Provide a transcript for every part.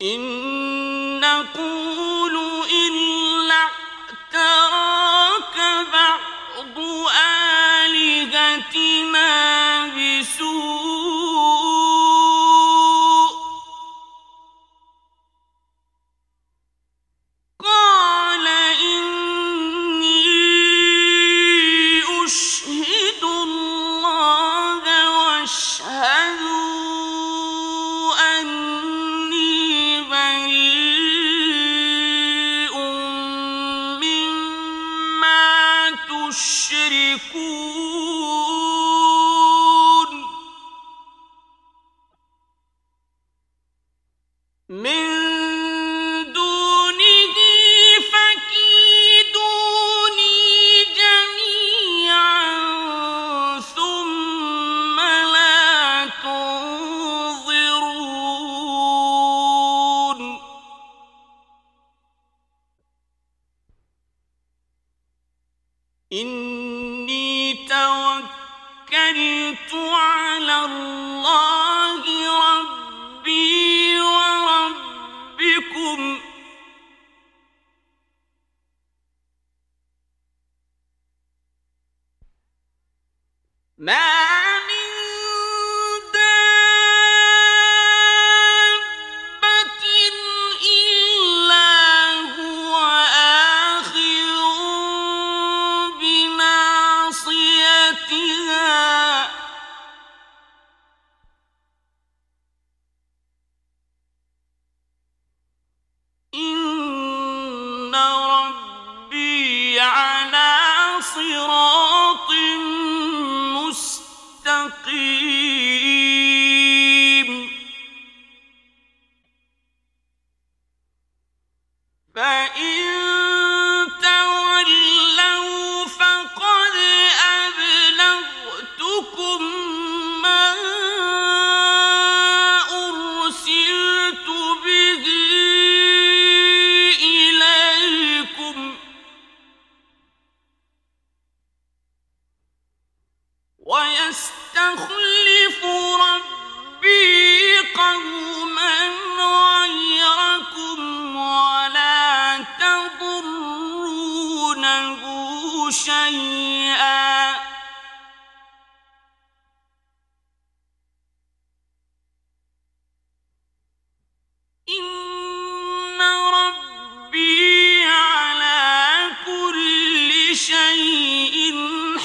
إن نقول إلا اعتراك بعض آلهتنا بسوء قال إني أشهد الله واشهدوا أني بريء مما تشركون من دونه فكيدوني جميعا ثم لا تنظرون إني توكلت على الله ربي وربكم ما من دابة إلا هو آخذ بناصيتها إن ربي على صراط مستقيم فإن تولوا فقد أبلغتكم ما أرسلت به إليكم ويستخلف ربي قوما غيركم ولا تضرونه شيئا إن ربي على كل شيء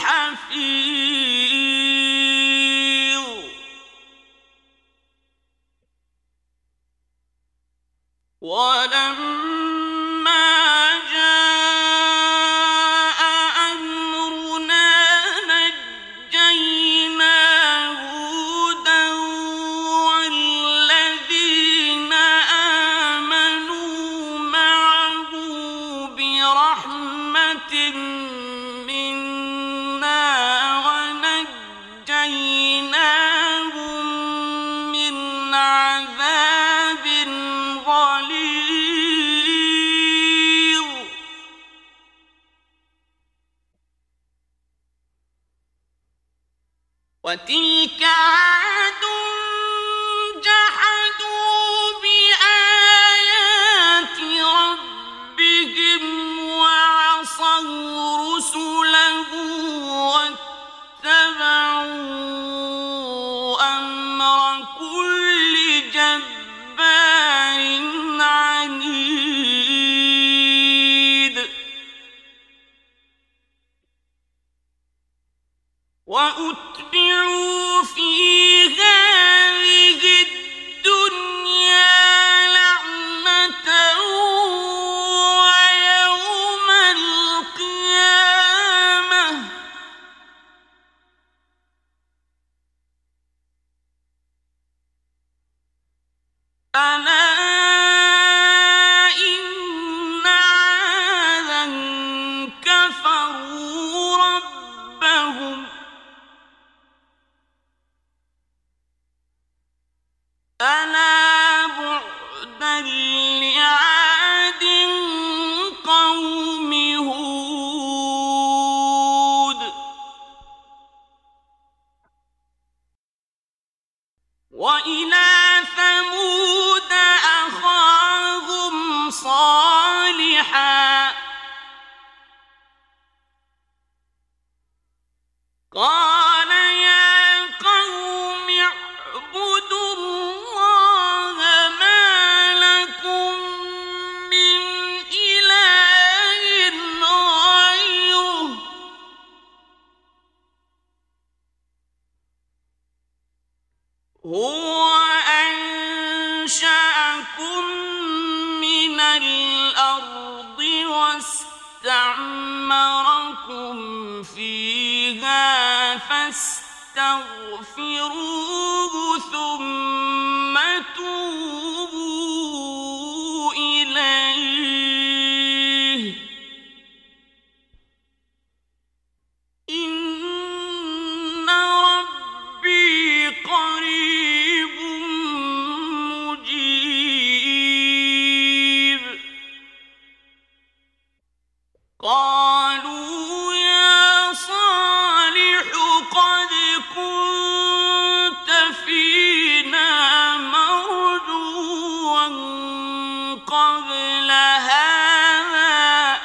حفيظ ولما جاء أمرنا نجينا هودا والذين آمنوا معه برحمة منا ونجيناهم من عذاب غليظ وتلك عاد جحدوا بآيات ربهم وعصوا رسله واتبعوا أمر كل جبار عنيد وأتبعوا في هذه الدنيا لعنة ويوم القيامة ألا إن عادا كفروا ربهم ألا بعدا لعاد قوم هود وإلى ثمود لكم من الأرض واستعمركم فيها فاستغفروه ثم توبوا إليه إن ربي قريب مجيب قالوا يا صالح قد كنت فينا مرجوا قبل هذا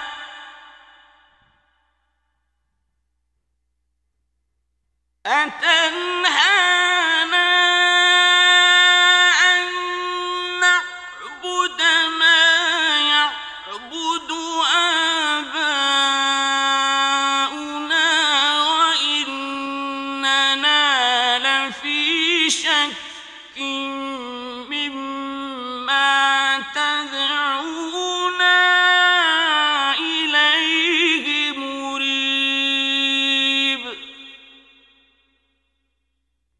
أتنهانا أن نعبد ما يعبد آباؤنا وإننا لفي شك